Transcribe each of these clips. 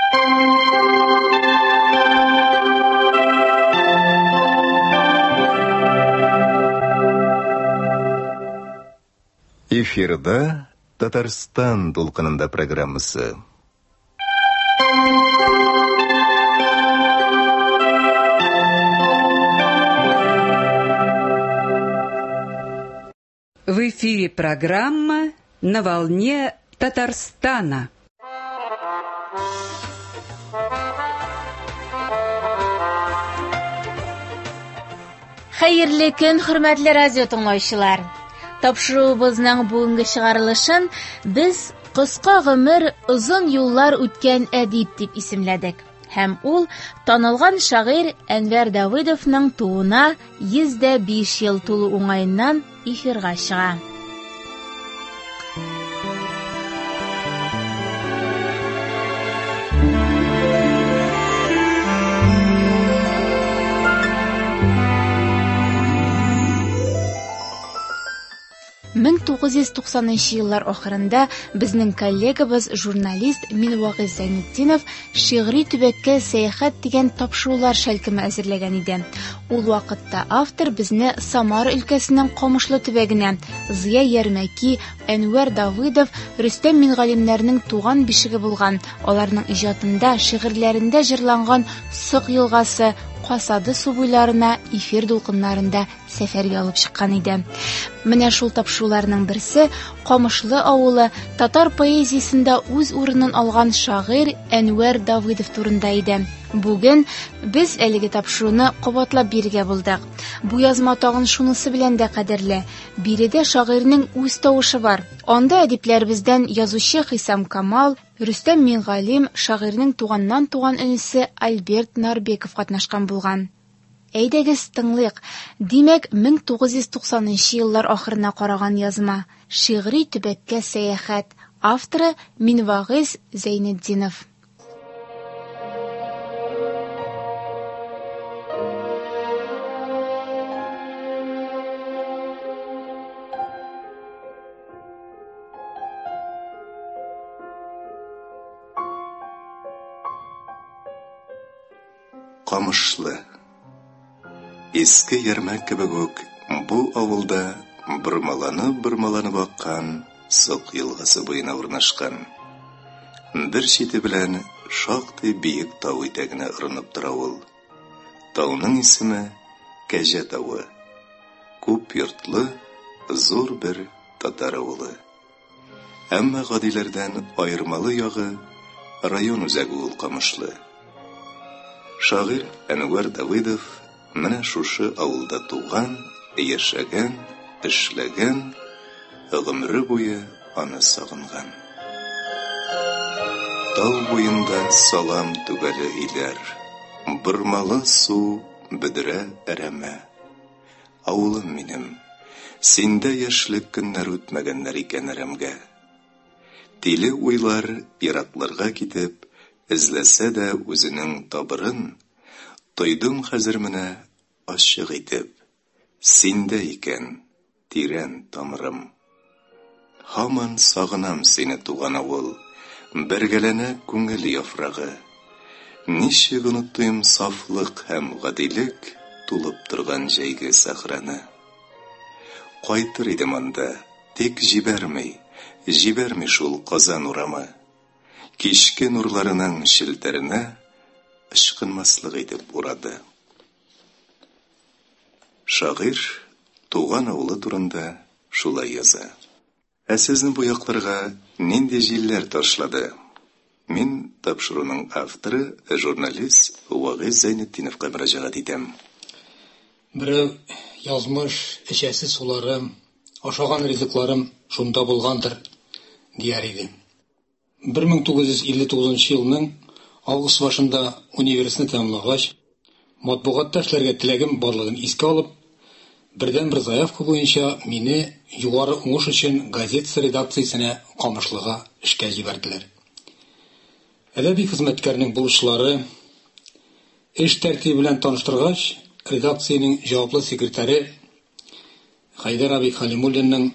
Эфирда Татарстан толқынында программасы. В эфире программа «На волне Татарстана». Хәерле көн, хөрмәтле радио тыңлаучылар. Тапшыруыбызның бүгенге чыгарылышын без кыска гомер, озын юллар үткән әдип дип исемләдек. Һәм ул танылган шагыйрь Әнвәр Давыдовның тууына 105 ел тулу уңаеннан эфирга чыга. Мең 1990 еллар ахырында безнең коллегабыз журналист Минвагыз Зәйнетдинов шигъри төбәккә сәяхәт дигән тапшырулар шәлкеме әзерләгән иде. Ул вакытта автор безне Самар өлкәсенең Камышлы төбәгенә, Зыя Ярмәки, Әнвәр Давыдов, Рөстәм Мингалимнәрнең туган бишеге булган, аларның иҗатында, шигырьләрендә җырланган Сык елгасы, Касады су буйларына эфир дулкыннарында сәфәргә алып чыккан иде. Менә шул тапшыруларның берсе Камышлы авылы татар поэзиясендә үз урынын алган шагыйрь Әнвәр Давыдов турында иде. Бүген без әлеге тапшыруны кабатлап бирергә булдык. Бу язма тагын шунысы белән дә кадерле. Биредә шагыйрьнең үз тавышы бар. Анда әдипләребездән язучы Хисам Камал, Рөстәм Мингалим, шагыйрьнең туганнан-туган энесе Альберт Нарбеков катнашкан булган. Әйдәгез тыңлыйк. Димәк, 1990 еллар ахырына караган язма. Шигъри төбәккә сәяхәт. Авторы Минвагыз Зәйнетдинов. Камышлы. Иске ярмәк кебек үк бу авылда бормаланып аккан Сык елгасы буена урнашкан. Бер чите белән шактый биек тау итәгенә урынып тора ул. Тауның исеме Кәҗә тауы. Күп йортлы, зур бер татар авылы. Әмма гадиләрдән аермалы ягы район үзәге ул Камышлы. Шагыйрь Әнвәр Давыдов менә шушы авылда туган, яшәгән, эшләгән, гомере буе аны сагынган. Тау буенда салам түбәле иләр, бормалы су бедерә әрәмә. Авылым минем, синдә яшьлек көннәр үтмәгәннәр икән әрәмгә. Тиле уйлар еракларга китеп, эзләсә дә үзенең табырын, тойдым хәзер менә ачык итеп, синдә икән тирән тамырым. Һаман сагынам сине туган авыл, бергәләнә күңел яфрагы. Ничек онытыйм сафлык һәм гадилек тулып торган җәйге сахраны. Кайтыр идем анда, тик җибәрми шул Казан урамы. Кичке нурларының челтәренә ышкынмаслык итеп урады. Шагыйрь туган авылы турында шулай яза. Ә сезне бу якларга нинди җилләр ташлады? Мин тапшыруның авторы, журналист Вагыз Зәйнетдиновка мөрәҗәгать итәм. Берәү язмыш, эчәсе суларым, ашаган ризыкларым шунда булгандыр, дияр иде. 1959 елның август башында университетны тәмамлагач, матбугатта эшләргә теләгем барлыгын искә алып, бердән-бер заявка буенча мине югары уңыш өчен газета редакциясенә Камышлыга эшкә җибәрделәр. Әдәби хезмәткәрнең булышлары эш тәртибе белән таныштыргач, редакциянең җаваплы секретаре Хайдар Абий Халимуллинның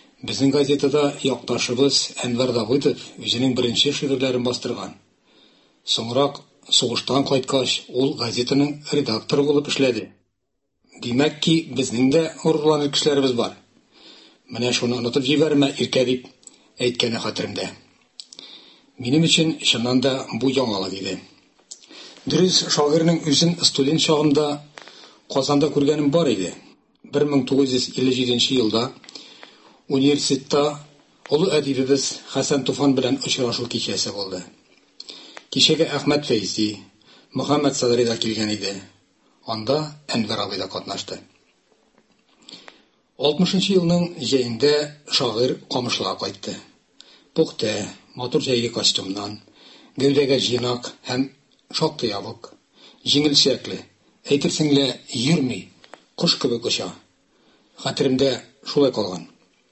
безнең газетада якташыбыз Әнвәр Давыдов үзенең беренче шигырьләрен бастырган. Соңрак сугыштан кайткач, ул газетаның редакторы булып эшләде. Димәк ки, безнең дә урланыр кешеләребез бар. Менә шуны онытып җибәрмә, иркә дип әйткәне хәтеремдә. Минем өчен чыннан да бу яңалык иде. Дөрес, шагыйрьнең үзен студент чагында Казанда күргәнем бар иде. 1957 елда университетта олы әдибебез Хәсән Туфан белән очрашу кичәсе булды. Кичәгә Әхмәт Фәйзи, Мөхәммәд Садри да килгән иде. Анда Әнвәр абый да катнашты. 60 елның җәендә шагыйрь Камышлыга кайтты. Пөхтә, матур җәйге костюмнан, гәүдәгә җыйнак һәм шактый ябык, җиңел сөякле, әйтерсең лә йөрми, кош кебек оча. Хәтеремдә шулай калган.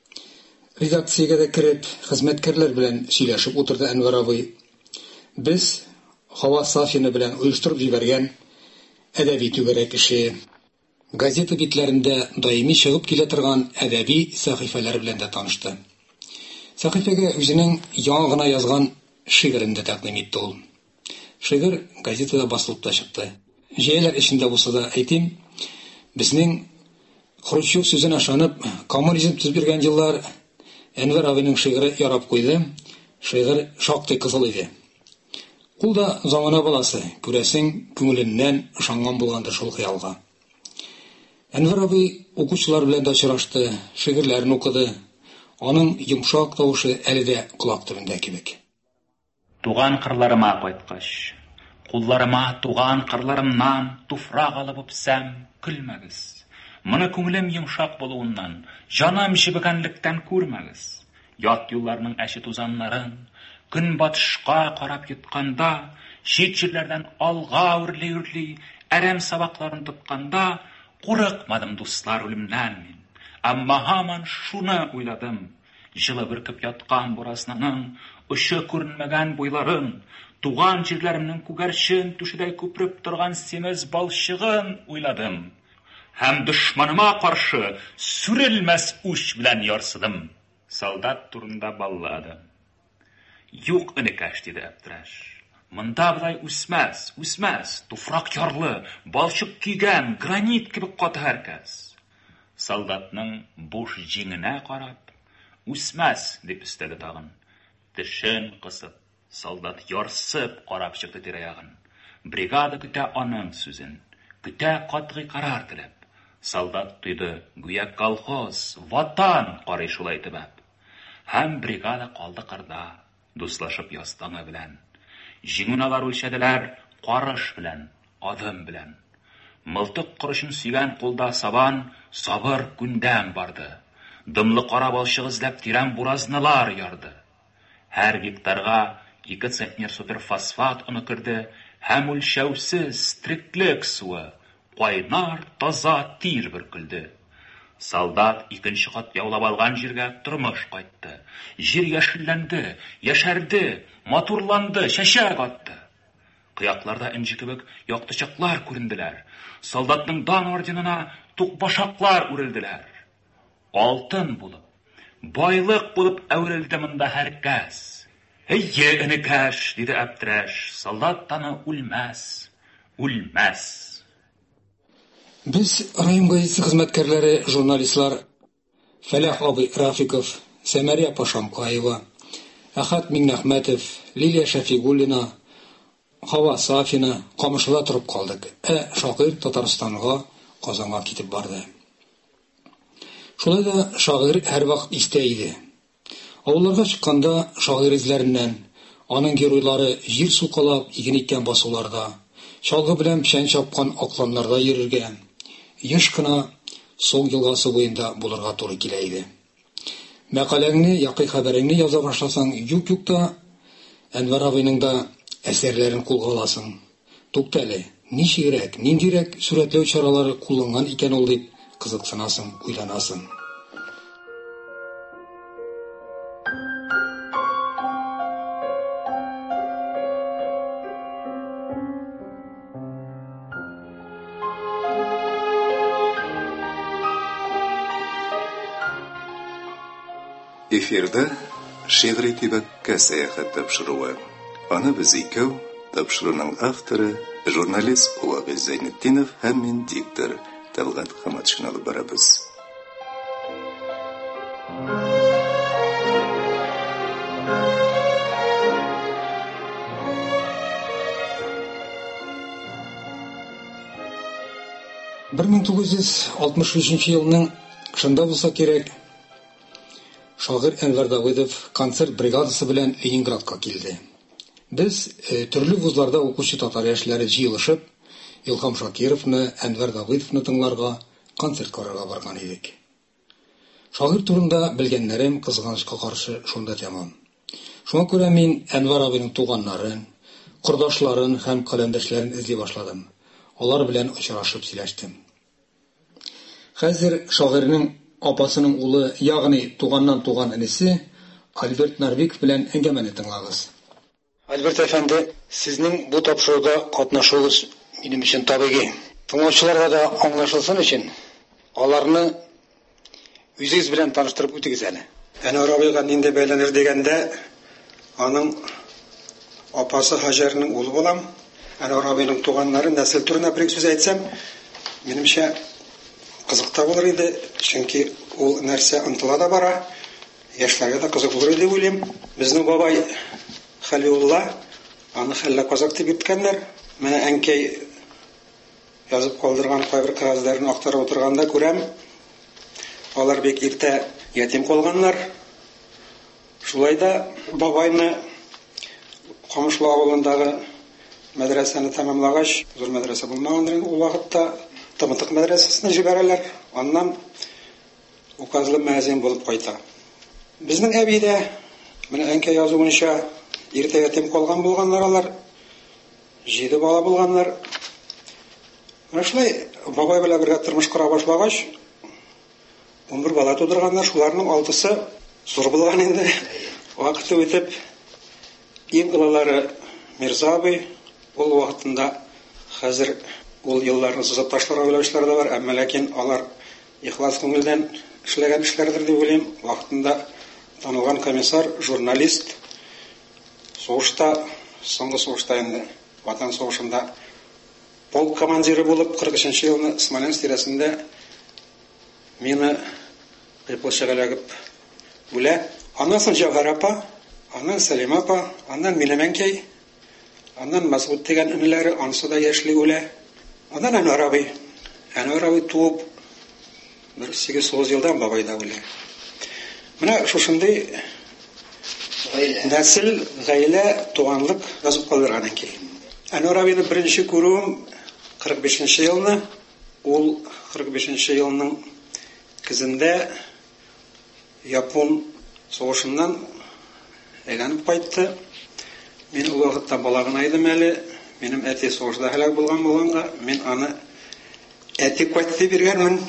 Редакциягә дә кереп, хезмәткәрләр белән сөйләшеп утырды Әнвәр абый. Без Хава Сафина белән оештырып җибәргән әдәби түгәрәк кеше, газета битләрендә даими чыгып килә торган әдәби сәхифәләр белән дә танышты. Сәхифәгә үзенең яңа гына язган шигырен дә тәкъдим итте ул. Шигырь газетада басылып та чыкты. Җәйләр эчендә булса да әйтим, безнең Хрущев сүзен ашанып, коммунизм төзеп биргән еллар Әнвәр абыйның шигыре ярап куйды. Шигырь шактый кызыл иде. Ул да замана баласы, күрәсең, күңеленнән ышанган булгандыр шул хыялга. Әнвәр абый укучылар белән дә очрашты, шигырьләрен укыды. Аның йомшак тавышы әле дә колак төбендә кебек. Туган кырларыма кайткач, кулларыма туган кырларымнан туфрак алып үпсәм, көлмәгез. Моны күңелем йомшак булуыннан, җанам җибегәнлектән күрмәгез. Ят юлларның әче тузаннарын, көн батышка карап йотканда, чит җирләрдән алга үрли-үрли, әрәм сабакларын тотканда, курыкмадым дуслар үлемнән мин. Әмма һаман шуны уйладым. Җылы бөркеп яткан бураснаның, ұшы күренмәгән буйларын, туган җирләремнең күгәрчен түшедәй күпреп торган семез балчыгын уйладым. Һәм дошманыма каршы сүрелмәс үч белән ярсыдым. Солдат турында балладым. Юк, энекәш, диде Әптерәш. Монда болай үсмәс, туфрак ярлы, балчык кигән, гранит кебек каты һәркәс. Солдатның буш җиңенә карап, үсмәс, дип өстәде тагын. Тешен кысып, солдат ярсып карап чыкты тирә-ягын. Бригада көтә аның сүзен, көтә катгый карар теләп. Солдат тойды, гүя колхоз, ватан карый шулай төбәп. Һәм бригада калды кырда, дуслашып ястаңы белән. Җиңүналар үлчәделәр, карыш белән, адым белән. Мылтык корышын сөйгән кулда сабан, сабыр күндәм барды. Дымлы кара балчык эзләп тирән буразнылар ярды. Һәр гектарга 2 центнер суперфосфат оны керде, һәм үлчәүсез тереклек суы, кайнар таза тир бөркелде. Солдат икенче кат яулап алган җиргә тормыш кайтты. Җир яшелләнде, яшәрде, матурланды, чәчәк атты. Кыякларда инҗе кебек яктычаклар күренделәр. Солдатның дан орденына тукбашаклар үрелделәр. Алтын булып, байлык булып әверелде монда һәркәс. Әйе, энекәш, диде Әптерәш, солдат таны үлмәс. Без район газетасы хезмәткәрләре, журналистлар Фәләх абый Рафиков, Сәмәрия Пашамкаева, Әхәт Миңнәхмәтов, Лилия Шәфигуллина, Хава Сафина Камышлыда торып калдык. Шагыйрь Татарстанга, Казанга китеп барды. Шулай да шагыйрь һәр вакыт истә иде. Авылларга чыкканда шагыйрь изләреннән, аның геройлары җир сукалап иген иткән басуларда, чалгы белән печән чапкан акланнарда йөрергә, еш кына Сог елгасы буенда булырга туры килә иде. Мәкаләңне, якый хәбәреңне яза башласаң, юк-юк та Әнвәр абыйның да әсәрләрен кулга аласың. Туктале, ничегрәк, ниндирәк сурәтләү чаралары кулланган икән ул дип кызыксынасың, уйланасың. Эфирда шигъри төбәккә сәяхәт тапшыруы. Аны без икәү, тапшыруның авторы журналист Вагыз Зайнетдинов һәм мин диктор Талгат Хаматшин алып барабыз. Бір 1963 елның шында булса кирәк, шагыйрь Әнвәр Давыдов концерт бригадасы белән Ленинградка килде. Без төрле вузларда укучы татар яшьләре җыелышып, Илһам Шакировны, Әнвәр Давыдовны тыңларга, концерт карарга барган идек. Шагыйрь турында белгәннәрем кызганычка каршы шунда тәмам. Шуңа күрә мин Әнвәр абыйның туганнарын, кордашларын һәм каләмдәшләрен эзли башладым. Алар белән очрашып сөйләштем. Хәзер шагыйрьнең апасының улы, ягъни туганнан туган энесе Альберт Нарбеков белән әңгәмәне тыңлагыз. Альберт әфәнде, сезнең бу тапшыруда катнашуыгыз минем өчен табигый. Тыңлаучыларга да аңлашылсын өчен аларны үзегез белән таныштырып үтегез әле. Әнвәр абыйга нинди бәйләнер дигәндә, аның апасы Хаҗәрнең улы булам. Әнвәр абыйның туганнары нәсел турында бер сүз әйтсәм, минемчә кызык та булыр иде, чөнки ул нәрсә ынтыла да бара, яшьләргә дә кызык булыр иде уйлыйм. Безнең бабай Халиулла, аны Хәллә Казак дип йөрткәннәр. Менә әнкәй язып калдырган кайбер кагазларны актарып утырганда күрәм, алар бик иртә ятим калганнар. Шулай да бабайны Камышлы авылындагы мәдрәсәне тәмамлагач, зур мәдрәсә булмагандыр ул вакытта, Тымытык мәдрәсәсенә җибәрәләр. Аннан указлы мәзин булып кайта. Безнең әбидә, менә әнкәй язуынча, иртә ятим калган булганнар алар, 7 бала булганнар. Менә шулай бабай белән бергә тормыш кора башлагач, 11 бала тудырганнар, шуларның 6-сы зур булган инде. Вакыты үтеп, иң олылары Мирза абый, ул вакытында хәзер ул елларны сызып ташларга уйлаучылар да бар, әмма ләкин алар ихлас күңелдән эшләгән эшләрдер дип уйлыйм. Вакытында танылган комиссар, журналист, сугышта, соңгы сугышта инде Ватан сугышында полк командиры булып 43 елны Смоленск тирәсендә мине кыйпылчыгылыгып үлә. Аннан соң Җавһар апа, аннан Сәлимә апа, аннан минем әнкәй, аннан Масгуд дигән инеләре, анысы да яшьли үлә. Аннан Әнвәр абый. Әнвәр абый туып 8-9 елдан бабай да үлә. Менә шушындый нәсел, гаилә, туганлык язып калдырган әнкәй. Әнвәр абыйны беренче күрүем 45 елны, ул 45 елның көзендә Япон сугышыннан әйләнеп кайтты. Мин ул вакытта бала гына идем әле. Минем әти сугышта һәлак булганга, мин аны әти кайтты биргәнмен.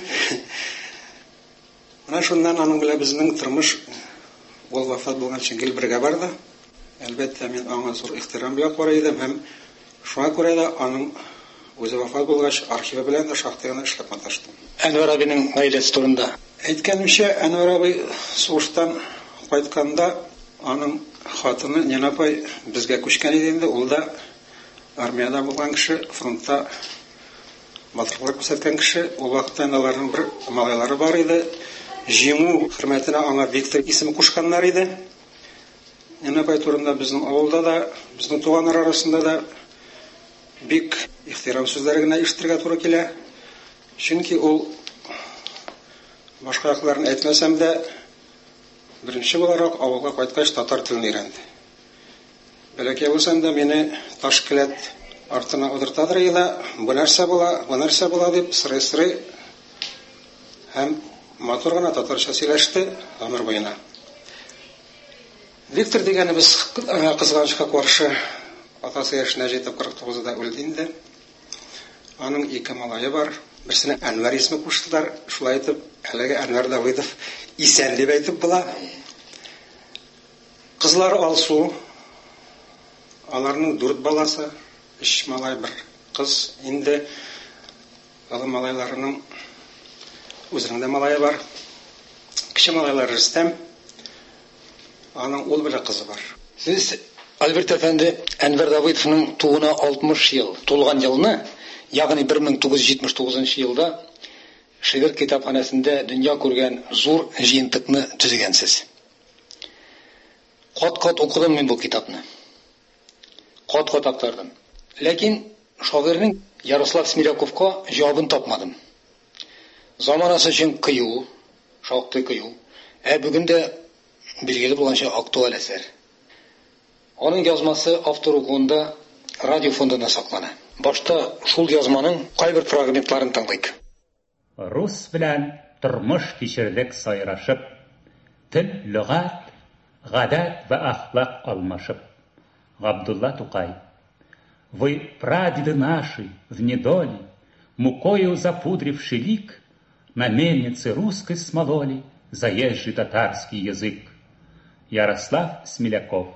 Менә шуннан аның белән безнең тормыш ул вафат булганчы гел бергә барды. Әлбәттә, мин аңа зур ихтирам белән карый идем һәм шуңа күрә дә аның үзе вафат булгач архивы белән дә шактый гына эшләп маташтым. Әнвәр абыйның гаиләсе турында әйткәнемчә, Әнвәр абый сугыштан кайтканда аның хатыны Ненапай безгә күчкән иде инде. Ул да армияда булган кеше, фронтта батырлык күрсәткән кеше. Ул вакытта аларның бер малайлары бар иде. Җиңү хөрмәтенә аңа Виктор исеме кушканнар иде. Ненапай турында безнең авылда да, безнең туганнар арасында да бик ихтирам сүзләре генә ишетергә туры килә. Чөнки ул башка якларын әйтмәсәм дә, беренче буларак авылга кайткач татар телен өйрәнде. Бәләкәй булсам да мине Ташкелет артына утыртадыр иде. Бу нәрсә була дип сырый-сырый һәм матур гына татарча сөйләште гомер буена. Виктор дигәнебез кызганычка каршы атасы яшенә җитеп 49-да үлде инде. Аның 2 малае бар. Берсенә Әнвәр исеме куштылар. Шулай итеп, әлегә Әнвәр Давыдов исән дип әйтеп була. Кызлары Алсу, аларның 4 баласы, 3 малай, 1 кыз. Инде алы малайларының үзенең дә малае бар. Кече малайлар Рөстәм, аның ул белән кызы бар. Сез Альберт әфәнде Әнвәр Давыдовның туына 60 ел тулган елны, ягъни 1979 елда шигырь китапханәсендә дөнья күргән зур җыентыкны төзегәнсез. Кат-кат укыдым мин бу китапны. Кат-кат актардым. Ләкин шагыйрьнең Ярослав Смиряковка җавабын тапмадым. Заманасы өчен кыю, шактый кыю, бүген дә билгеле булганча актуаль әсәр. Аның язмасы автор укуында радио фондында саклана. Башта шул язманың кайбер фрагментларын тыңлыйк. Рус белән тормыш кичердек сайрашып, тел, лөгать, гадәт ва ахлак алмашып. Габдулла Тукай. Вы, прадеды наши, в недоле, мукою запудривши лик, на мельнице русской смололи заезжий татарский язык. Ярослав Смеляков.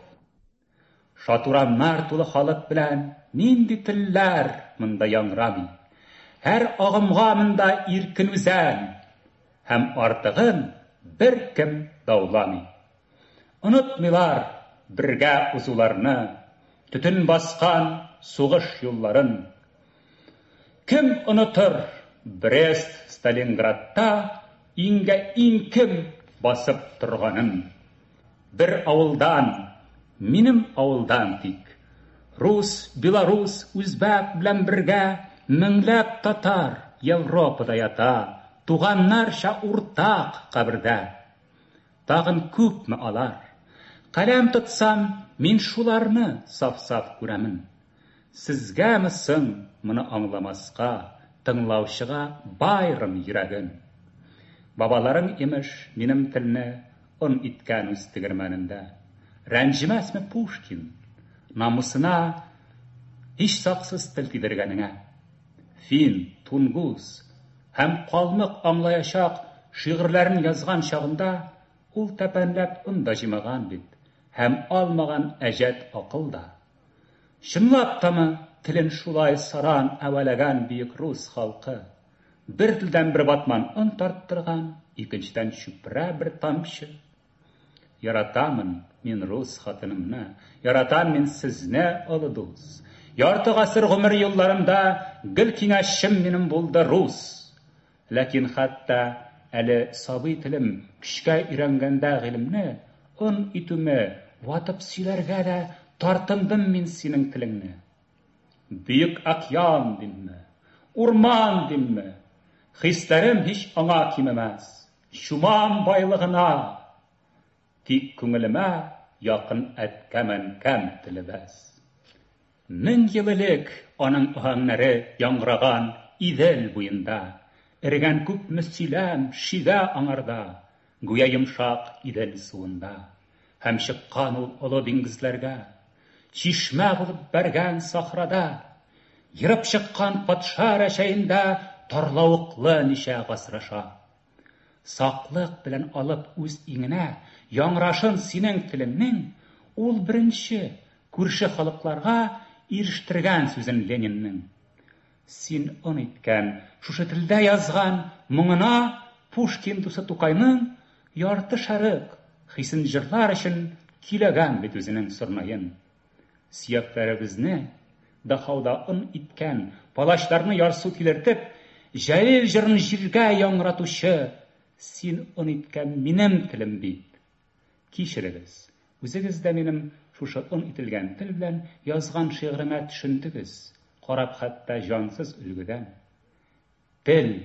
Шатураннар тулы халык белән нинди телләр монда яңрамый. Һәр агымга монда иркен үзән, һәм артыгын беркем дауламый. Онытмыйлар бергә узуларны, төтен баскан сугыш юлларын. Кем онытыр Брест, Сталинградта иңгә иң кем басып торганын. Бер авылдан, минем авылдан тик, рус, белорус, үзбәк белән бергә меңләп татар Европада ята, туганнарча уртак кабердә. Тагын күпме алар? Каләм тотсам, мин шуларны саф-саф күрәмен. Сезгәме соң моны аңламаска, тыңлаучыга байрым йөрәген. Бабаларың имеш минем телне он иткән үз тегермәнендә. Рәнҗемәсме Пушкин намусына һич саксыз тел тидергәнеңә. Фин, Тунгус һәм Калмык аңлаячак шигырьләрен язган чагында ул тәпәнләп онда җимаган бит, һәм алмаган әҗәт акылда. Чынлап тамы телен шулай саран әвәләгән бөек рус халкы. Бер телдән бер батман он тарттырган, икенчедән чүпрә бер тамчы. Яратамын мин рус хатынымны, яратам мин сезне, олы дус. Ярты гасыр гомер юлларымда гел киңәшем минем булды рус. Ләкин хәтта әле сабый телем көчкә өйрәнгәндә гыйлемне, он итүме ватып сөйләргә дә тартындым мин синең телеңне. Бөек океан димме, урман димме, хисләрем һич аңа кимемәс. Шуман байлыгына, тик күңелемә якын әткәмен кәм телебәс. Мең ел элек аның аһәңнәре яңгыраган Идел буенда, эргән күпме сөйләм, шигә аңарда, гүя йомшак Идел суында. Һәм чыккан ул олы диңгезләргә, чишмә булып бәргән сахрада, йырып чыккан патша рәшәендә тарлавыклы ничә гасраша. Саклык белән алып үз иңенә яңрашын синең телеңнең, ул беренче күрше халыкларга ирештергән сүзен Ленинның. Син он иткән, шушы телдә язган моңына Пушкин дусы Тукайның ярты шәрык хисен җырлар өчен киләгән бит үзенең сырнайын. Сөякләребезне дахауда он иткән, палачларны ярсу килертеп, җәлил җырын җиргә яңратучы, син он иткән минем телем бит. Кичерегез, үзегез дә минем шушы он ителгән тел белән язган шигыремә төшендегез, карап хәтта җансыз өлгедән. Тел,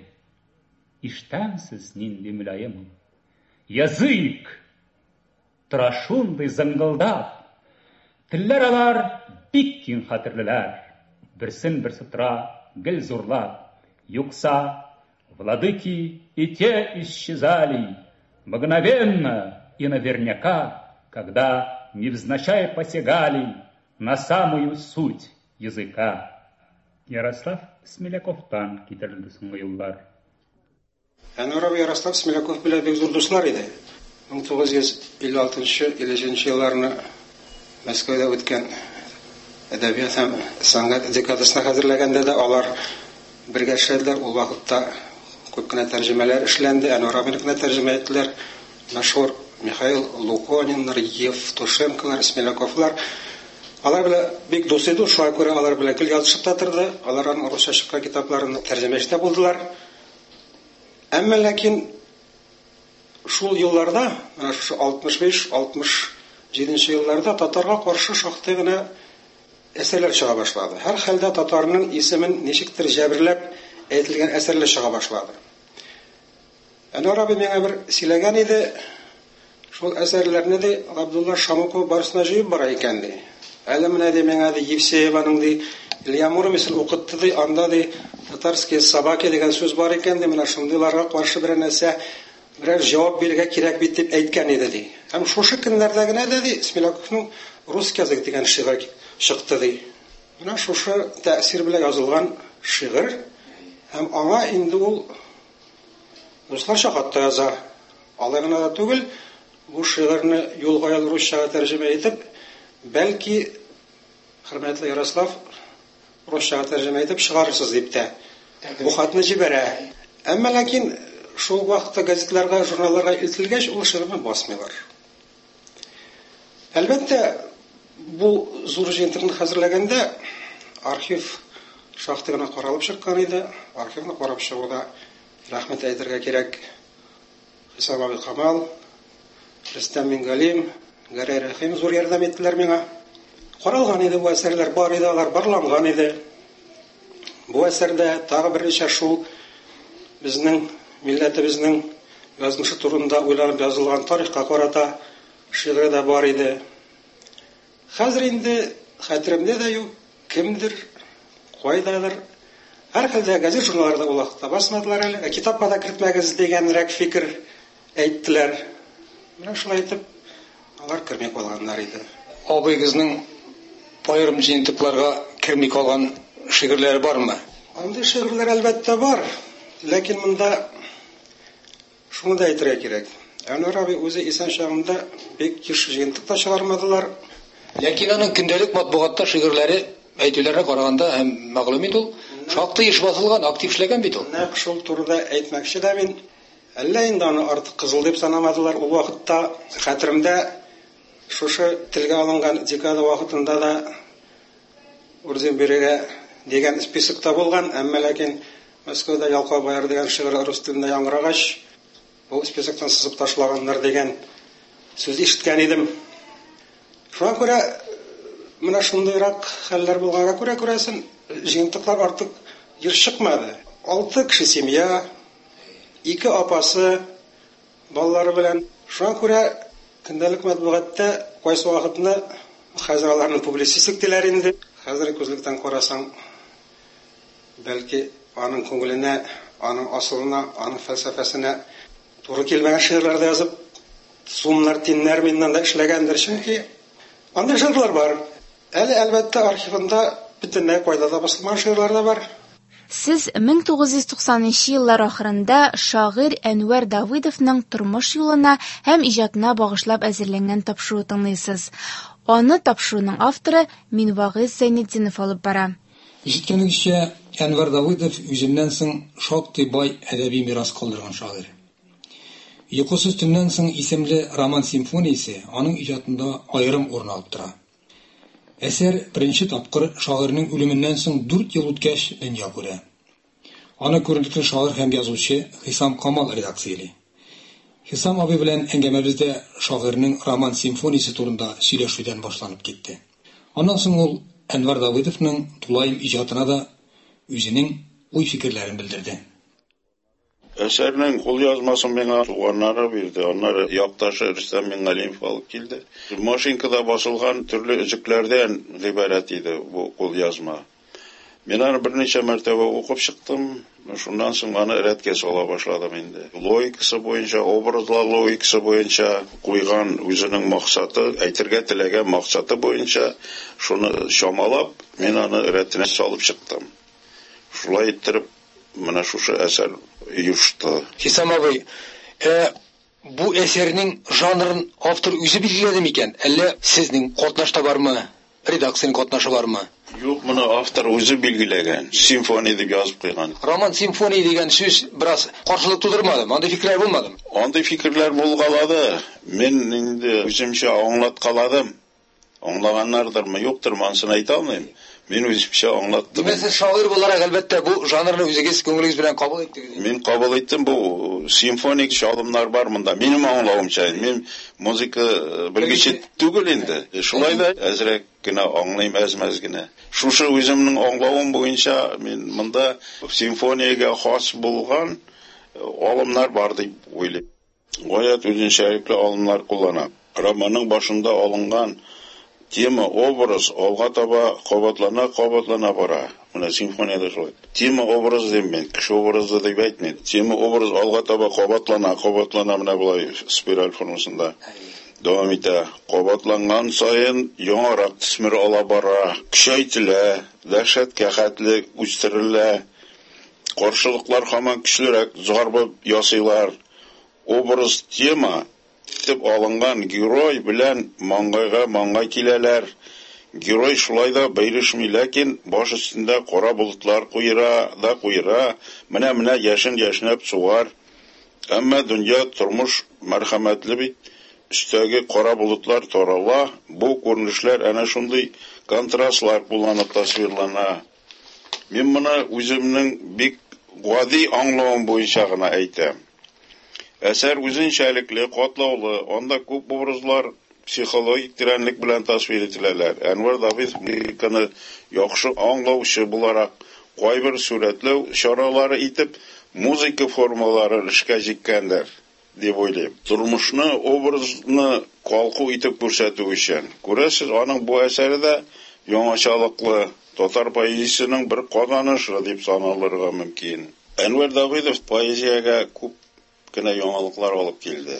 иштәмсез нинди мөлаем ул. Язык, тора шундый зыңгылдап, телләр алар бик киң хәтерлеләр, берсен-берсе тора гел зурлап. Юкса, владыки и те исчезали мгновенно и наверняка, когда невзначай посягали на самую суть языка. Ярослав Смеляковтан китерелде соңгы еллар. Әнвәр Ярослав Смеляков белән бик зур дуслар иде. 1956-57 елларны Мәскәүдә үткән әдәбият һәм сәнгать декадасына хәзерләгәндә дә алар бергә эшләделәр. Ул вакытта күп кенә тәрҗемәләр эшләнде. Әнвәр абыйны тәрҗемә иттеләр. Мәшһүр Михаил Лукониннар, Евтушенколар, Смеляковлар Алар белән бик дус иде, шуңа күрә алар белән гел язышып та торды. Аларның русча чыккан китапларын тәрҗемәче дә булдылар. Әмма ләкин шул елларда, менә шу 65-67 елларда татарга каршы шактый гына әсәрләр чыга башлады. Һәр хәлдә татарның исемен ничектер җәберләп әйтелгән әсәрләр чыга башлады. Әнвәр абый миңа бер сөйләгән иде, шул әсәрләрне дә Габдулла Шамуков барысына җыеп бара икән ди. Әле менә дә миңа дә Евсееваның ди Илья Муромец укытты ди, анда ди татарские собаки дигән сүз бар икән ди, менә шундыйларга каршы бер нәрсә берәр җавап бирергә кирәк бит дип әйткән иде ди. Һәм шушы көннәрдә генә дә ди Смеляковның русский язык дигән шигырь чыкты ди. Менә шушы тәэсир белән язылган шигырь һәм аңа инде ул дусларча хатта яза. Алай гына да түгел, бу шигырьне юлга русчага тәрҗемә итеп, бәлки хөрмәтле Ярослав русчага тәрҗемә итеп чыгарырсыз дип тә бу хатны җибәрә. Әмма ләкин шул вакытта газетларга, журналларга илтелгәч, ул шигырьне басмыйлар. Әлбәттә, бу зур җыентыкны хәзерләгәндә архив шактый гына каралып чыккан иде. Архивны карап чыгуда рәхмәт әйтергә кирәк Хисам абый Камал, Рөстәм Мингалим, Гәрәй Рәхим зур ярдәм иттеләр миңа. Каралган иде бу әсәрләр, бар иде, алар барланган иде. Бу әсәрдә тагы берничә шул безнең милләтебезнең язмышы турында уйланып язылган тарихка карата шигырь дә бар иде. Хәзер инде хәтеремдә дә юк, кемдер, кайдадыр, һәр хәлдә газет журналларда ул вакытта басмадылар әле, китапка да кертмәгез дигәнрәк фикер әйттеләр. Менә шулай итеп, алар керми калганнар иде. Абыйгызның аерым җыентыкларга керми калган шигырьләре бармы? Андый шигырьләр әлбәттә бар, ләкин монда шуны да әйтергә кирәк. Әнвәр абый үзе исән чагында бик еш җыентык та чыгармадылар. Ләкин аның көндәлек матбугатта шигырьләре әйтүләргә караганда һәм мәгълүм иде ул, шактый еш басылган, актив эшләгән бит ул. Нәкъ шул турыда әйтмәкче дә мин. Әллә инде аны артык кызыл дип санамадылар. Ул вакытта хәтеремдә шушы телгә алынган декада вакытында да Урзенбергә дигән списокта булган, әмма ләкин Мәскәүдә Ялка Баяр дигән шигырь рус телендә яңгырагач, бу списоктан сызып ташлаганнар дигән сүз ишеткән идем. Шуңа күрә менә шундыйрак хәлләр булганга күрә күрәсен, җыентыклар артык еш чыкмады. 6 кеше семья, 2 апасы, балалары белән. Шуңа күрә көндәлек матбугатта кайсы вакытны хәзер аларның публицистик диләр инде. Хәзер күзлектән карасаң, бәлки аның күңеленә, аның асылына, аның фәлсәфәсенә туры килмәгән шигырьләрдә язып, сумнар, тиннәр миннән да эшләгәндер, чөнки андый шигырьләр бар. Әле әлбәттә архивында бөтенләй кайда басылмаган шигырьләр да бар. Сез 1990 еллар ахырында шагыйрь Әнвәр Давыдовның тормыш юлына һәм иҗатына багышлап әзерләнгән тапшыру тыңлыйсыз. Аны тапшыруның авторы Минвагыйз Зәйнетдинов алып бара. Ишеткәнегезчә, Әнвәр Давыдов үзеннән соң шактый бай әдәби мирас калдырган шагыйрь. Йокысыз төннән соң исемле роман симфониясе аның иҗатында аерым урын алып тора. Әсәр беренче тапкыр шагыйрьнең үлеменнән соң 4 ел үткәч дөнья күрә. Аны күренекле шагыйрь һәм язучы Хисам Камал редакциялый. Хисам абый белән әңгәмәбездә шагыйрьнең роман симфониясе турында сөйләшүдән башланып китте. Аннан соң ул Әнвәр Давыдовның тулаем иҗатына да үзенең уй-фикерләрен белдерде. Әсәрнең кул язмасын миңа туганнары бирде. Аннары якташы Рөстәм Мингалиев алып килде. Машинкада басылган төрле өзекләрдән гыйбарәт иде бу кул язма. Мин аны берничә мәртәбә укып чыктым. Шуннан соң аны рәткә сала башладым инде. Логикасы буенча, образлар логикасы буенча куйган үзенең максаты, әйтергә теләгән максаты буенча шуны чамалап, мин аны рәтенә салып чыктым. Шулай иттереп, менә шушы әсәр юшты. Хисам абый, бу әсәрнең жанрын автор үзе билгеләде микән? Әллә сезнең катнашта бармы? Редакциянең катнашы бармы? Юк, моны автор үзе билгеләгән. Симфония дип язып куйган. Роман симфония дигән сүз бераз каршылык тудырмады. Андый фикерләр булмады. Андый фикерләр булгалады. Мин инде үземчә аңлаткаладым. аңлаганнардырмы, юктыр, монысын әйтә алмыйм. Мин үземчә аңлаттым. Мәсәлән, шагыйрь буларак әлбәттә бу жанрны үзегез күңелегез белән кабул иттегез. Мин кабул иттем, бу симфоник чалымнар бар монда. Минем аңлавымча, мин музыка белгече түгел инде. Шулай да әзрәк кенә аңлыйм, әзмәз генә. Шушы үземнең аңлавым буенча мин монда симфониягә хас булган алымнар бар дип уйлыйм. Гаять үзенчәлекле алымнар куллана. Романның башында алынган тема, образ алга таба кабатлана бара. Менә симфонияда шулай. Тема, образ дим мен, кеше образы дип әйтмим. Тема, образ алга таба кабатлана менә булай спираль формасында. Дәвам итә. Кабатланган саен яңарак төсмер ала бара, көчәйтелә, дәһшәткә хәтле үстерелә. Каршылыклар һаман көчлерәк зарбы ясыйлар. Образ, тема дип алынган герой белән маңгай киләләр. Герой шулай да бәйрешми, ләкин баш өстендә кара болытлар куера, менә яшен-яшнәп сугар. Әмма дөнья тормыш мәрхәмәтле бит. Өстәге кара болытлар тарала, бу күренешләр әнә шундый контрастлар кулланып тасвирлана. Мин моны үземнең бик гади аңлавым буенча гына әйтәм. Әсәр үзенчәлекле, катлаулы, анда күп образлар психологик тирәнлек белән тасвир ителәләр. Әнвәр Давидов музыканы яхшы аңлаучы буларак, кайбер сурәтләү чаралары итеп, музыка формаларын эшкә җиккәндер дип уйлыйм. Тормышны, образны калку итеп күрсәтү өчен. Күрәсез, аның бу әсәре дә яңачалыклы, татар поэзиясенең бер казанышы дип саналырга мөмкин. Әнвәр Давидов поэзиягә күп кенә яңалыклар алып килде.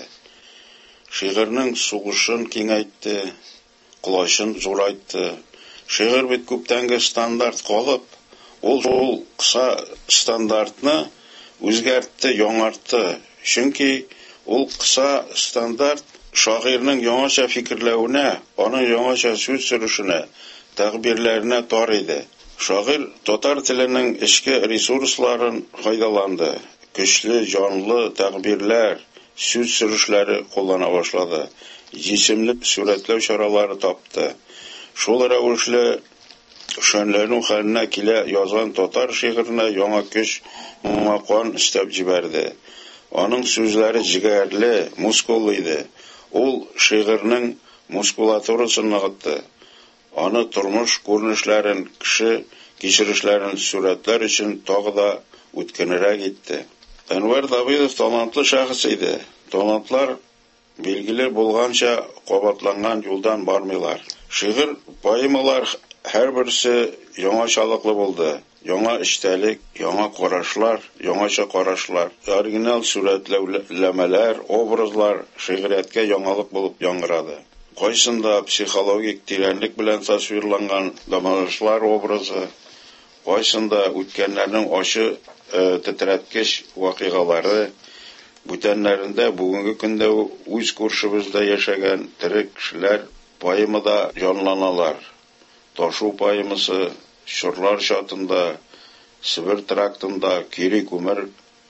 Шигырьнең сугышын киңәйтте, кылачын зурайтты. Шигырь бит күптәнге стандарт калып, ул кыса стандартны үзгәртте, яңартты. Чөнки ул кыса стандарт шагыйрьнең яңача фикерләвенә, аның яңача сүз сөрүшенә, тәгъбирләренә тар иде. Шагыйрь татар теленең эчке ресурсларын файдаланды. Көчле, җанлы тәгъбирләр, сүз сөрүшләре куллана башлады. Җисемле сурәтләү чаралары тапты. Шул рәвешле шөнләрнең хәленә килә язган татар шигыренә яңа көч, яңа кан истәп җибәрде. Аның сүзләре җигәрле, мускуллы иде. Ул шигырьнең мускулатурасын ныгытты. Аны тормыш күренешләрен, кеше кичерешләрен сурәтләр өчен тагы да үткенрәк итте. Әнвәр Давидов талантлы шәхес иде. Талантлар билгеле булганча кабатланган юлдан бармыйлар. Шигырь, поэмалар һәрберсе яңачалыклы булды. Яңа эчтәлек, яңа карашлар, яңача карашлар, оригинал сурәтләмәләр, образлар шигырияткә яңалык булып яңгырады. Кайсында психологик тирәнлек белән тасвирланган даманышлар образы, кайсында үткәннәрнең ачы тетрәткеч вакыйгалары, бүтәннәрендә бүгенге көндә үз күршебездә яшәгән тере кешеләр поэмада җанланалар. Ташу поэмасы, Шурлар чатында, Сибир трактында, Кири күмер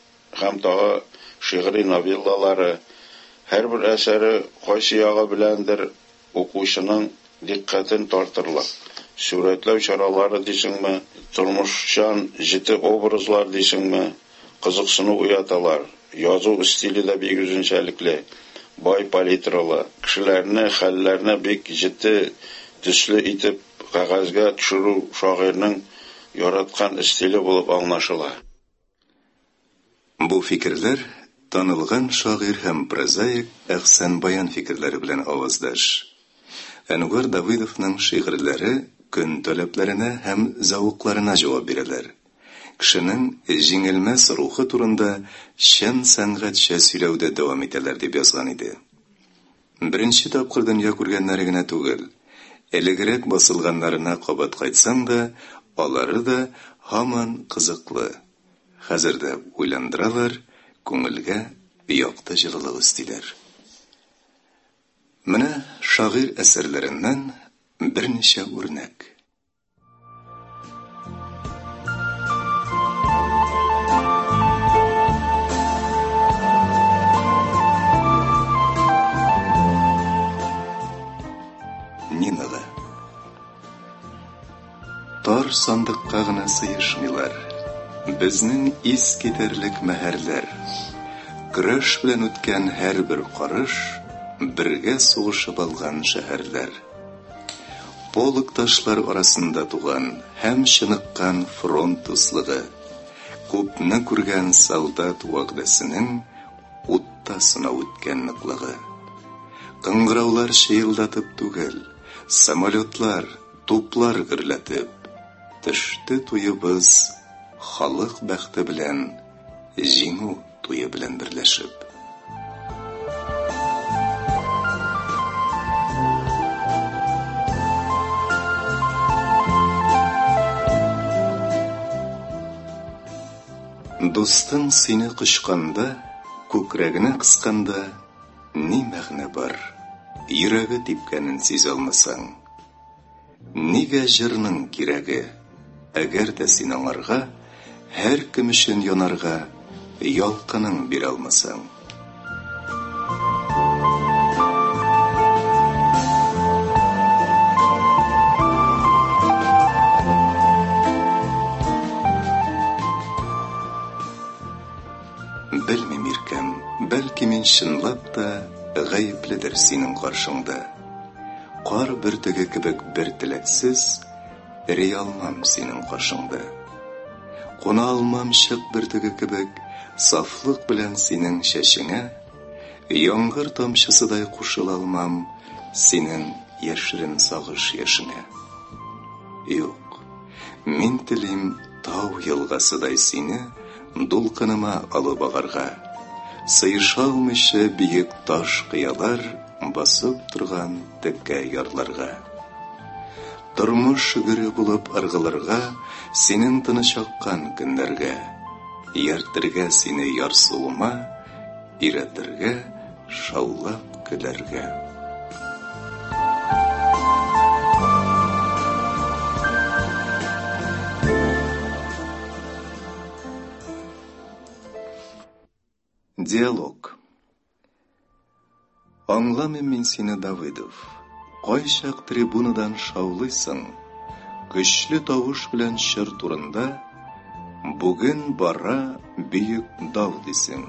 һәм тагы шигъри новеллалары, һәрбер әсәре кайсы ягы беләндер укучының диккәтен тартырлык. Сурәтләү чаралары дисеңме, тормышчан җитди образлар дисеңме, кызыксыну уяталар. Язу стиле дә бик үзенчәлекле, бай палитралы, кешеләрне, хәлләрне бик җитди төсле итеп кагазга төшерү шагыйрьнең яраткан стиле булып аңлашыла. Бу фикерләр танылган шагыйрь һәм прозаик Әхсән Баян фикерләре белән аваздаш. Әнвәр Давидовның шигырьләре көн таләпләренә һәм зәвыкларына җавап бирәләр. Кешенең җиңелмәс рухы турында шән сәнгатьчә сөйләүдә дәвам итәләр дип язган иде. Беренче тапкыр дөнья күргәннәре генә түгел, элегрәк басылганнарына кабат кайтсаң да, алары да һаман кызыклы. Хәзер дә уйландыралар, күңелгә якты җылылык өстиләр. Менә шагыйрь әсәрләреннән берничә үрнәк. Нинага тар сандыкка гына сыешмыйлар. Безнең искитерлек мәһәрләр, көрәш белән үткән һәр бер карыш, бергә сугышып алган шәһәрләр. Полк ташлар арасында туган һәм чыныккан фронт услыгы, күпне күргән солдат вәгъдәсенең утта сынау үткән ныклыгы. Кыңгыраулар шыелдатып түгел, самолетлар, туплар гөрләтеп, төште туебыз халык бәхте белән, җиңү туе белән берләшеп. Достың сине кычканда, күкрәгенә кысканда, ни мәгънә бар? Йөрәге типкәнен сизә алмасаң. Нигә җырның кирәге? Әгәр дә син аңарга, һәр кем өчен янарга, ялкының бирә алмасаң. Белмим иркәм, бәлки мин чынлап та гаепледер синең каршыңда. Кар бөртеге кебек бер теләксез, эри алмам синең каршыңда. Куна алмам чык бөртеге кебек, сафлык белән синең чәчеңә, яңгыр тамчысыдай кушыла алмам синең яшерен сагыш яшеңә. Юк, мин телим тау елгасыдай сине дулкыныма алып агарга. Сыеша алмыйча биек таш кыялар басып торган теккә ярларга. Тормыш гүре булып аргыларга, синең тыныч аккан көннәргә, яртырга сине ярсуыма, иретергә, шаулап көләргә. Диалог. Аңламыйм мин сине, Давыдов. Кайчак трибунадан шаулыйсың, көчле тавыш белән чыр турында, бүген бара бөек дау дисең.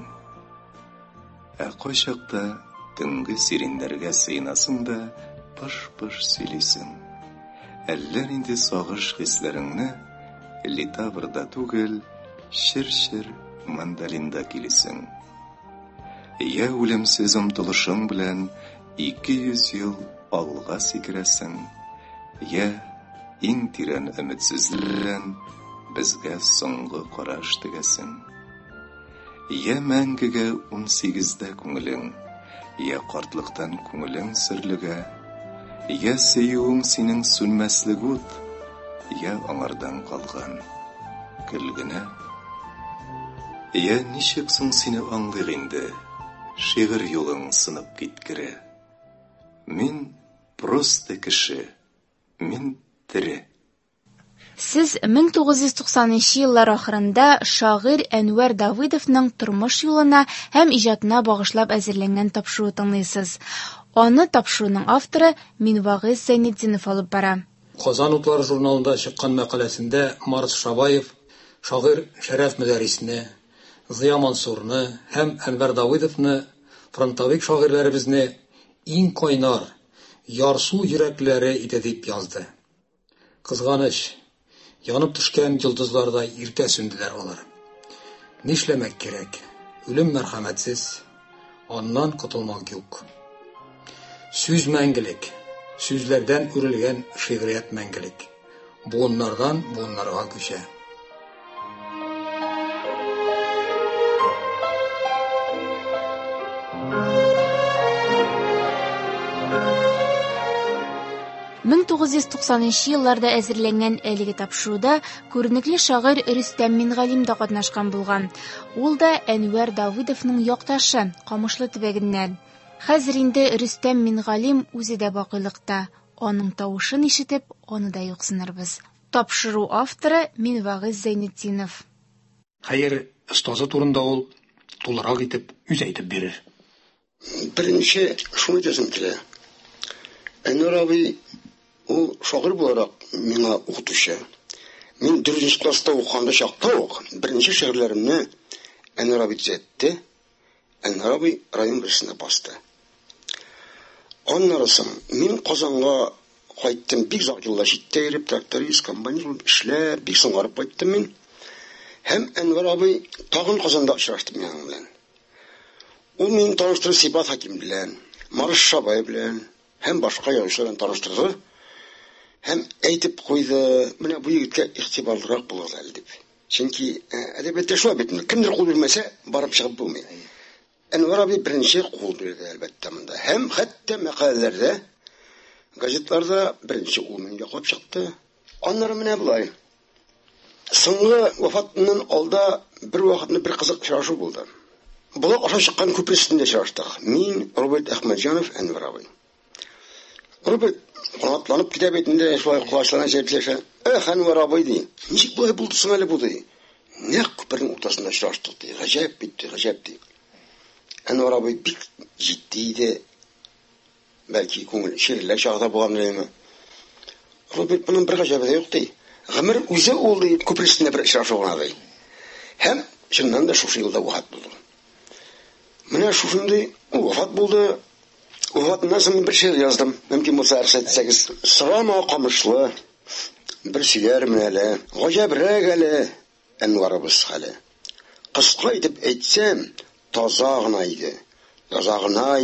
Кайчакта төнге сиреннәргә сыйнасың да, пыш-пыш сөйлисең. Әллә нинди сагыш хисләреңне литабрда түгел, чир-чир мандалинда килисең. Я үлемсез омтылышың белән 200 ел алга сикерәсең, я иң тирән өметсезлек белән безгә соңгы караш тегәсең. Я мәңгегә 18дә күңелең, я картлыктан күңелең серлегә, я сөюең синең сүнмәслек ут, я аңардан калган көлгенә. Я ничек соң сине аңлыйм инде? Шигырь юлың сынып киткере. Мин просто кеше, мин тере. Сез 1990 еллар ахырында шагыйрь Әнвәр Давыдовның тормыш юлына һәм иҗатына багышлап әзерләнгән тапшыру тыңлыйсыз. Аны тапшыруның авторы Минвагыйз Зәйнетдинов алып бара. Казан утлары журналында чыккан мәкаләсендә Марс Шабаев шагыйрь Шәрәф Мөдәрисне, Зыя Мансурны һәм Әнвәр Давыдовны, фронтовик шагыйрьләребезне иң кайнар, ярсу йөрәкләре итә дип язды. Кызганыч, янып төшкән йолдызлардай иртә сүнделәр алар. Нишләмәк кирәк? Үлем мәрхәмәтсез, аннан котылмак юк. Сүз мәңгелек, сүзләрдән үрелгән шигърият мәңгелек. Буыннардан буыннарга күчә. Мең 1990 елларда әзерләнгән әлеге тапшыруда күренекле шагыйрь Рөстәм Мингалим да катнашкан булган. Ул да Әнвәр Давыдовның якташы, Камышлы төбәгеннән. Хәзер инде Рөстәм Мингалим үзе дә бакыйлыкта. Аның тавышын ишетеп, аны да юксынырбыз. Тапшыру авторы Минвагыйз Зәйнетдинов. Хәер, остазы турында ул тулырак итеп үз әйтеп бирер. Беренче шуны дисем килә. Әнвәр абый ул шагыйрь буларак миңа укытучы. Мен 4 класста оқығанда шақта бірінші шиғырларымны Әнвар абай түзетті. Әнвар абай район бірісіне басты. Ondan sonra мен Қазанға қайттым, бик ұзақ жылдар шетте кіріп, тракторист, комбайнер болып ішлеп, бик соңғарып қайттым мен. Һәм Әнвар абай тағын Қазанда ұшыраштым менің белән. Ул мине таныштырды Сибат Хаким белән, Марш Шабай белән, һәм башка язучылар белән таныштырды. Һәм әйтеп куйды, менә бу егеткә игътибарлырак булыгыз әле дип. Чөнки әдәбиятта шулай бит, кемдер кул бирмәсә, барып чыгып булмый. Әнвар абай беренче кул бирде әлбәттә монда. Һәм хәтта мәкаләләрдә, газетларда беренче ул мине яклап чыкты. Аннары менә булай. Соңгы вафатыннан алда бер вакытны бер кызык очрашу булды. Булак аша чыккан күпер өстендә очраштык. Мин, Роберт Әхмәтҗанов, Әнвар абай. Роберт канатланып китә битендә шулай кулачлана җәйпләшә. Әнвар абай ди. Ничек булай булды соң әле бу ди? Нәкъ күпернең уртасында очраштык ди. Гаҗәп бит, гаҗәп ди. Әнвар абай бик җитди иде. Бәлки күңел ширләр чагда булганмы? Роберт моның бер гаҗәбе юк ди. Гомер үзе ул ди күпер өстендә бер очрашу гына ди. Һәм шуннан да шушы елда вафат булды. Менә шушындый вафат булды. Вафатыннан соң бер шигырь яздым. Мөмкин булса 8 сырама камышлы бер сөйләр менә әле. Гаҗәбрәк әле Әнварыбыз хәле. Кыска итеп әйтсәм, таза гына иде. Язагына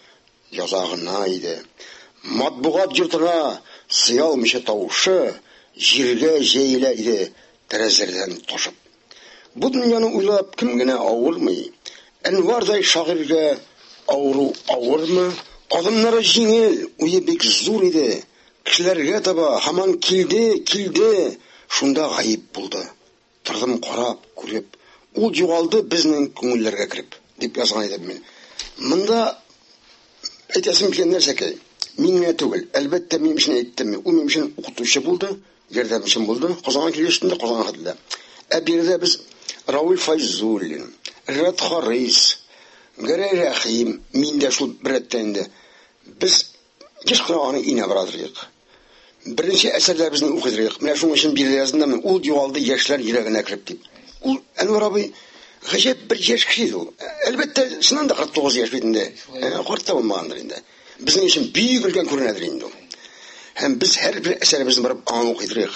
иде. Матбугат йортына сыялмыйча тавышы җиргә җәелә иде тәрәзәдән ташып. Бу дөньяны уйлап кем генә авырмый? Әнвардай шагыйрьгә авыру авырмы? Адымнары җиңел, уе бик зур иде. Кешеләргә таба һаман килде. Шунда гаип булды. Тордым карап, күреп. Ул югалды безнең күңелләргә кирип, дип язган идем мин. Монда әйтәсем килгән нәрсә мин генә түгел, әлбәттә мин өчен әйттем. Ул мин өчен укытучы булды, ярдәмчем булды. Казанга килгәндә Казанга хәтле. Ә биредә без Равил Файзуллин, Рат Харис, Гәрәй Рәхим, мин дә шул берәттәндә. Без кешкә аны инә бардык. Беренче әсәрләребезне укыдык. Менә шуның өчен биредә яздым. Ул югалды яшьләр йөрәгенә кирип дип. Ул Әнвар абый гаҗәп бер яшь кеше ул. Әлбәттә, шуннан да 49 яшь битендә. Карт та булмагандыр инде. Безнең өчен бик өлкән күренәдер инде ул. Һәм без һәр бер әсәребезне барып аны укыдык.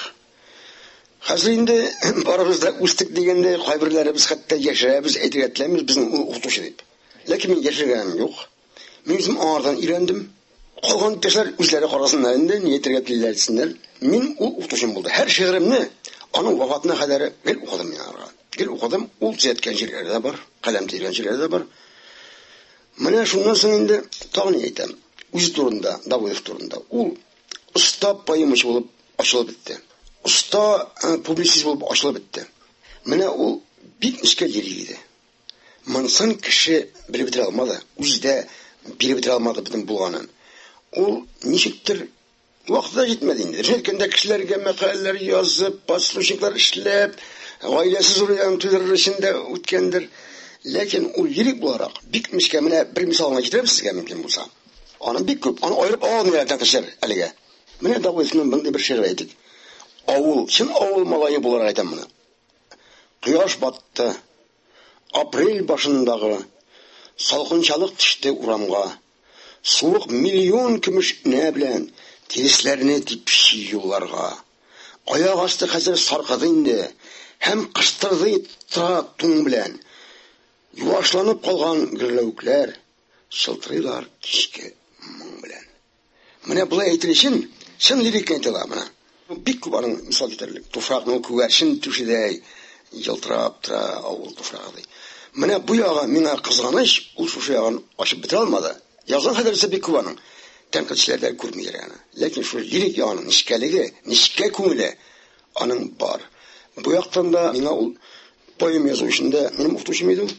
Хәзер инде барыбыз да үстек дигәндә, кайберләребез хәтта яшәрбез, әйтергә теләмибез безнең укытучы дип. Ләкин мин яшәргәнем юк. Мин үзем аңардан өйрәндем. Калган кешеләр үзләре карасыннар инде, ни әйтергә теләсеннәр. Мин ул укытучым булды. Һәр шигыремне аның вафатына кадәр гел укыдым мин аңарга. Гел укыдым, ул төзәткән җирләре дә бар, каләм тиргән җирләре дә бар. Менә шуннан соң инде тагын әйтәм. Үз турында, Давыдов турында. Ул уста поэмачы булып ачылып бетте. Уста публицист булып ачылып бетте. Менә ул бик нечкә йөри иде. Монсын кеше белеп бетерә алмады. Үздә биреп бетерә алмады битен булганын. Ул ничектер вакыты җитмәде инде. Җиткәндә кешеләргә мәкаләләр язып, послушниклар эшләп, гаиләсе зурыган туйлар эчендә үткәндер. Ләкин ул йөрик буларак бик нечкә менә бер мисалга китерәм сезгә мөмкин булса. Аны бик күп, аны аерып алмыйлар кешеләр әлегә. Менә Давыдовның бундай бер шигырь әйтик. Авыл, чын авыл малае буларак әйтәм моны. Кояш батты. Апрель башындагы салкынчалык төште урамга. Суык миллион көмеш инә белән тирисләрне типши юлларга. Аяк асты хәзер саркыды инде, һәм кыштырды тора туң белән. Юашланып калган гөрләүкләр шылтырыйлар кичке моң белән. Менә булай әйтелешен, чын лирик әйтелә менә. Бик күп аның мисал китерлек. Туфракның күгәрчен түшедәй ялтырап тора авыл туфрагы. Менә бу яга миңа кызганыч, ул шушы ягын ачып бетә алмады. Язган хәдәрсе бик күп аның. Тәнкыйтьчеләрдә күрмиләр аны. Ләкин шу лирик ягының нишкәлеге, нишкә күңеле аның бар. Бу яктан да миңа ул поэма язучында минем укытучым иде.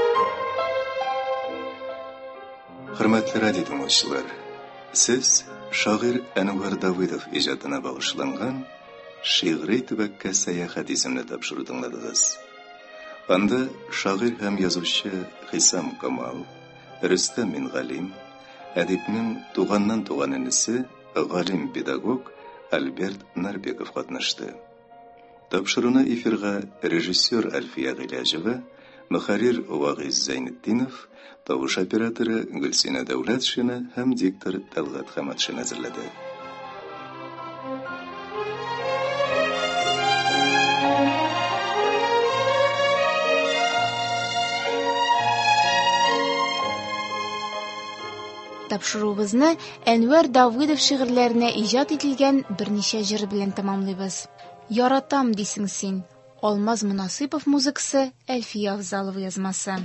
Hörmətli radio dinləyicilər, siz шагыйрь Әнвәр Давыдов иҗатына багышланган «Шигъри төбәккә сәяхәт» исемле тапшыру тыңладыгыз. Анда шагыйрь һәм язучы Хисам Камал, Рөстәм Мингалим, әдипнең туганнан-туган инесе, галим педагог Альберт Нарбеков катнашты. Тапшыруны эфирга режиссер Альфия Гыйләҗева, мөхәррир Вагиз Зәйнетдинов, тавыш операторы Гөлсинә Дәүләтшина һәм диктор Талгат Хаматшин әзерләде. Тапшыруыбызны Әнвәр Давыдов шигырьләренә иҗат ителгән берничә җыр белән тәмамлыйбыз. Яратам дисең син. Алмаз Мөнасыйпов музыкасы, Әлфия Авзалова язмасы.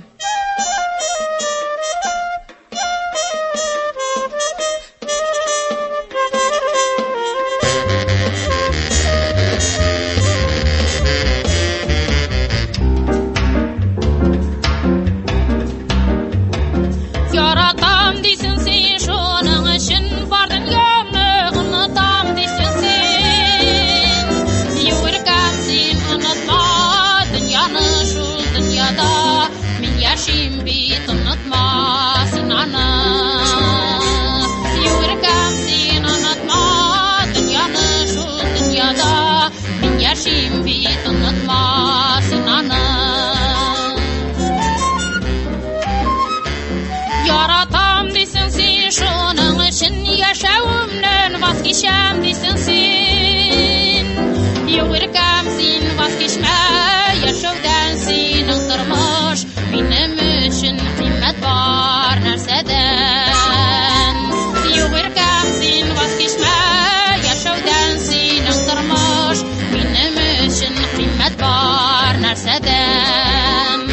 Яратам дисең син, шуның өчен яшәвемнән ваз кичәм дисең син. Югыркам син, ваз кичмә яшәүдән, синең тормыш минем өчен кыйммәт бар нәрсәдән. Югыркам син, ваз кичмә яшәүдән, синең тормыш минем өчен кыйммәт бар нәрсәдән.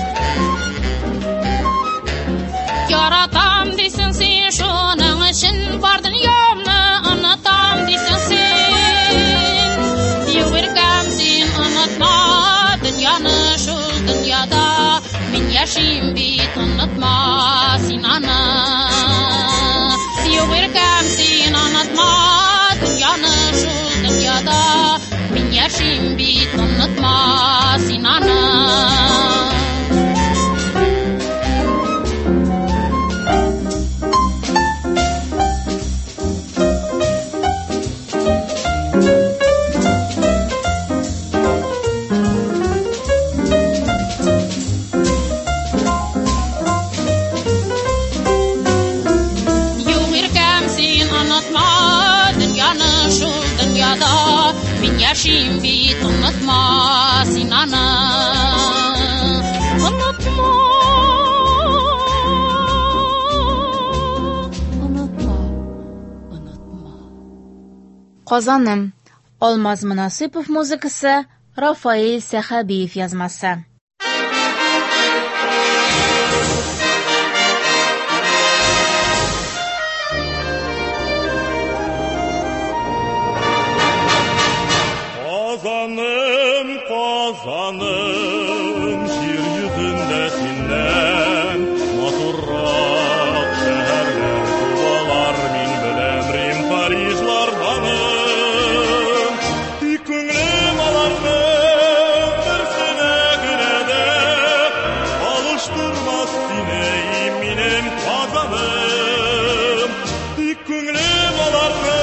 Яратам дисең син, шуның өчен бар дөньямны онытам дисең син. Югыркам син, онытма дөньяны, шул дөньяда мин яшим бит, онытма син аны. Югыркам син, онытма дөньяны, шул дөньяда мин яшим бит, онытма син аны. Яшим бит, онытма син аны. Онытма, онытма, онытма. Казаным. Алмаз Мөнасыйпов музыкасы, Рафаэль Сәхәбиев язмасы. Казаным, җир йөзендә синнән матуррак шәһәрләр тубалар, мин беләм Рим, Парижларданым. Тик күңлем аларның берсенә генә дә алыштырмас сине, минем Казаным. Тик күңлем аларның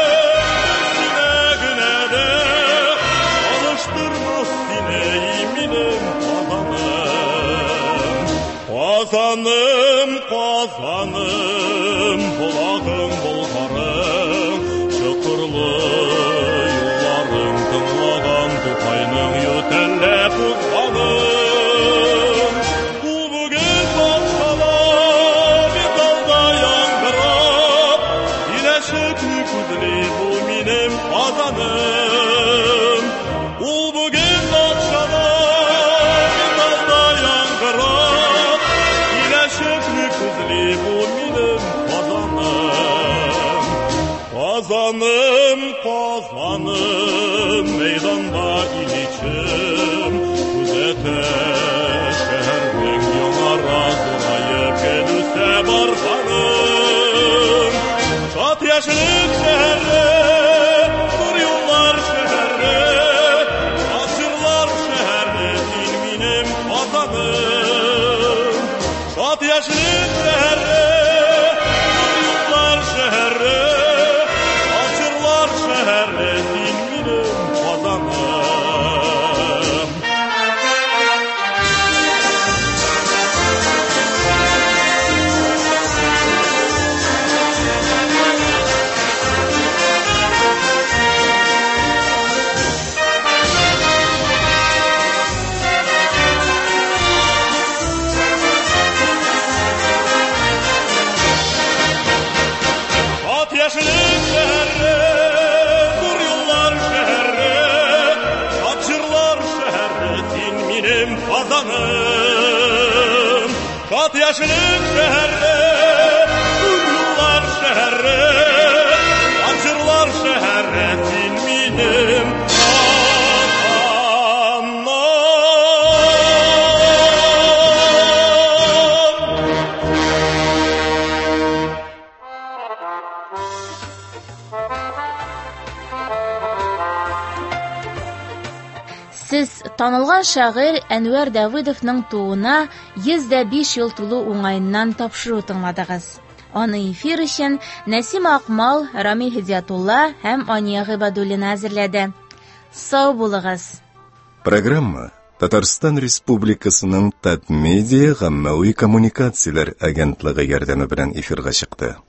Казаным, Казаным, булагың болгарың, чокырлы юлларың, тыңлаган Тукайның ютәлләп узганым. Ул бүген патшала биталда яңгырап, киләчәкне күзли бу минем Казаным. Ул бүген патшала биталда яңгырап, күзли бу минем Казаным. Казаным, Казаным, мәйданда Ильичем күзәтә шәһәрнең яңара зурайып килүсә барганым. Шат яшілік шәрі, зор юллар шәрі, асырлар шәрі, сен менің ватаным. Шат яшілік шәрі, зор юллар шәрі, асырлар шәрі, сен менің ватаным. Яшілік шәрі, зор юллар шәрі, шат жырлар шәрі, сен менің қазаным. Шат яшілік шәрі, зор юллар шәрі, шат жырлар шәрі, сен менің Сез танылган шагыйрь Әнвәр Давыдовның тууына 105 ел тулу уңайыннан тапшыру тыңладыгыз. Аны эфир өчен Нәсим Акмал, Рамил Хидиятулла һәм Ания Гыйбадуллина әзерләде. Сау булыгыз. Программа Татарстан Республикасының Татмедиа гаммәви коммуникацияләр агентлыгы ярдәме белән эфирга чыкты.